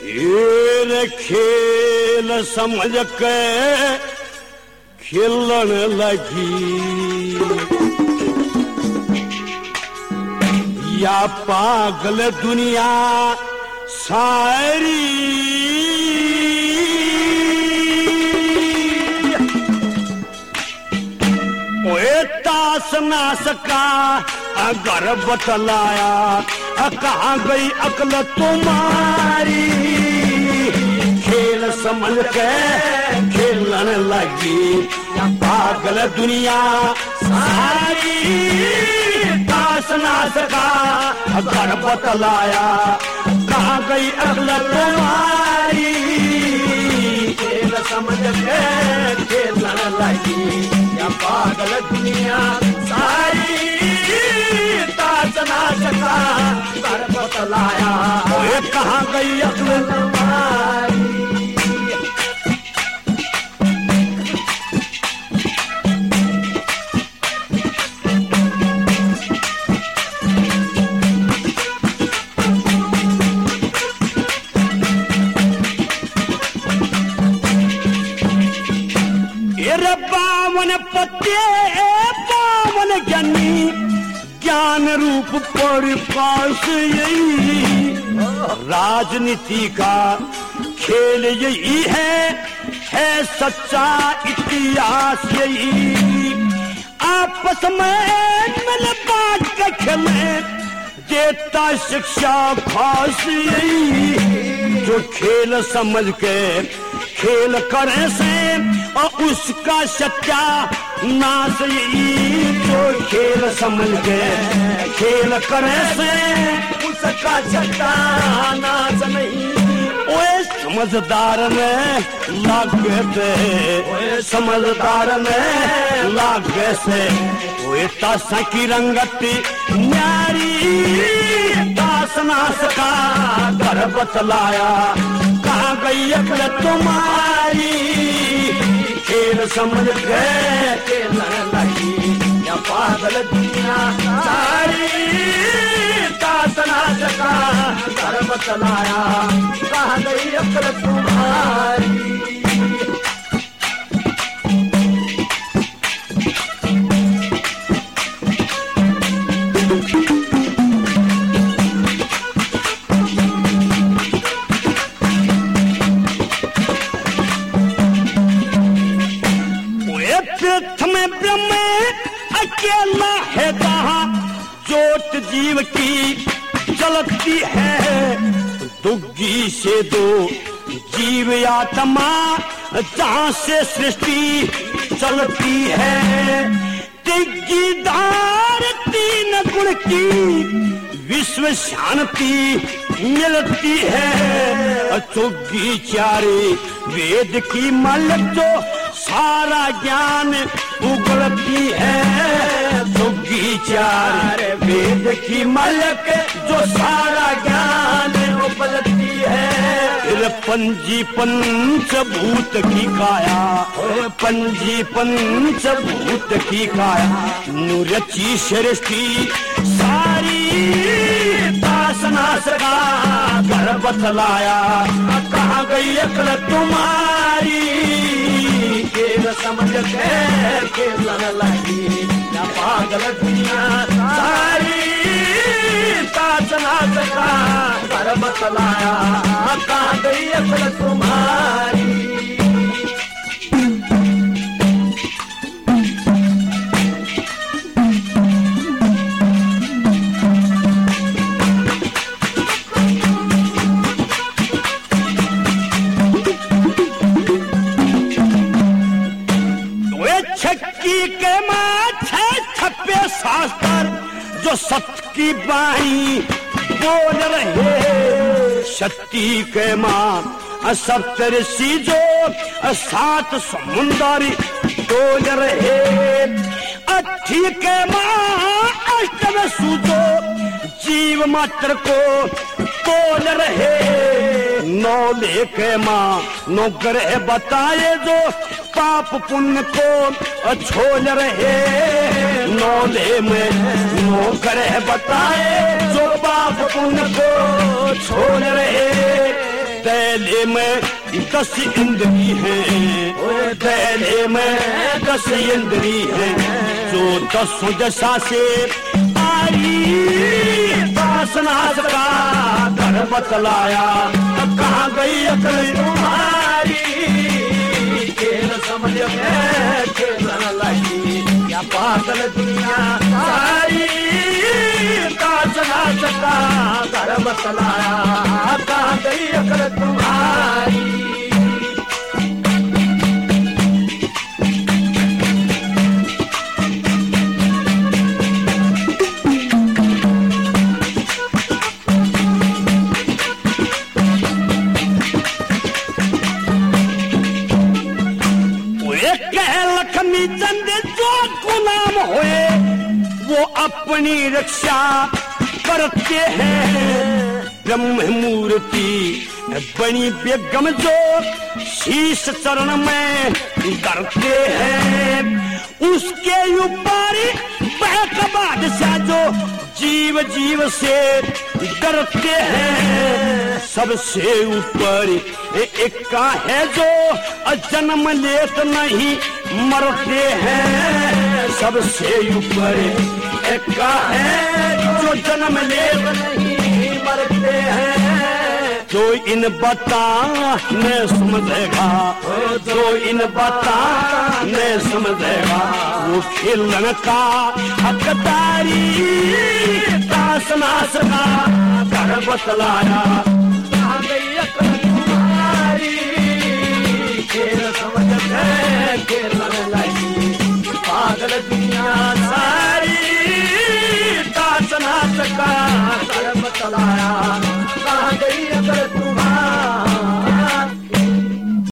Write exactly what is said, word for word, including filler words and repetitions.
ये खेल समझ के खेलन लगी या पागल दुनिया सारी ओए तास ना सका अगर बतलाया कहाँ गई अकल तुम्हारी खेल समझ के खेलन लगी पागल दुनिया सारी तास ना सका अगर बतलाया कहाँ गई अकल तुम्हारी खेल समझ के खेलन लगी पागल दुनिया सारी तास ना सका कर बतलाया ये कहाँ गई अकल तुम्हारी पावन पत्ते पावन ज्ञानी ज्ञान रूप पर पास यही राजनीति का खेल यही है है सच्चा इतिहास यही आपस में मिल बांट के खेले देता शिक्षा खास यही जो खेल समझ के खेल करे से और उसका सच्चा नाश यही जो खेल समझ के खेल करे से उसका सच्चा नाश नहीं ओए समझदार ने लागे थे ओए समझदार ने लागे से ओए तासा की रंगती न्यारी तास ना सका कर बतलाया कहाँ गई अकल तुम्हारी खेल समझ के खेलन लगी या पागल दुनिया सारी तास ना सका कर बतलाया कहाँ गई अकल तुम्हारी ब्रह्म अकेला है कहाँ ज्योत जीव की जलती है दुग्गी से दो जीव आत्मा जहाँ से सृष्टि चलती है दिग्गीदार तीन गुण की विश्व शांति मिलती है चुग्गी चारे वेद की मल जो सारा ज्ञान उगलती है चुग्गी चार वेद की मलक जो सारा ज्ञान उगलती है फिर पंजी पंचभूत की काया पंजी पंचभूत की काया नूरची सृष्टि सारी तास ना सका कर बतलाया कहाँ गई अकल तुम्हारी खेल समझ के खेलन लगी या पागल दुनिया सारी तास ना सका कर बतलाया कहाँ गई अकल तुम्हारी के माथे छपे शास्त्र जो सत्य की बाई बोल रहे शक्ति के माँ सप्तऋषि जो सात समुंदर डोल रहे अठी के माँ अष्टम सूजो जीव मात्र को तोल रहे नौ लेके माँ नौ ग्रह बताए जो पाप पुण्य को छोड़ रहे नौले में नौ ग्रह बताए जो पाप पुण्य को छोड़ रहे तैले में दस इंद्री है, तैले में दस इंद्री है, जो दसों दशा से आई दासनास का घर बतलाया। कहाँ गई अकल तुम्हारी, खेल समझ में खेलन लगी, या पागल दुनिया सारी दासनास का घर बतलाया। कहाँ गई अकल तुम्हारी। लक्ष्मी चंद जो गुलाम हुए वो अपनी रक्षा करते हैं। ब्रह्म मूर्ति बनी बेगम जो शीश चरण में करते हैं। उसके ऊपर बादशाह जो जीव जीव से डरते हैं। सबसे ऊपर एक का है जो जन्म लेत नहीं मरते हैं। सबसे ऊपर एक का है जो जन्म लेत नहीं मरते हैं। जो इन बता न समझेगा, जो इन बता न समझेगा, वो खेलन का हकदारी दासनास का घर बतलाया। खेल समझ में खेलन लगी, पागल दुनिया सारी दासनास का घर बतलाया।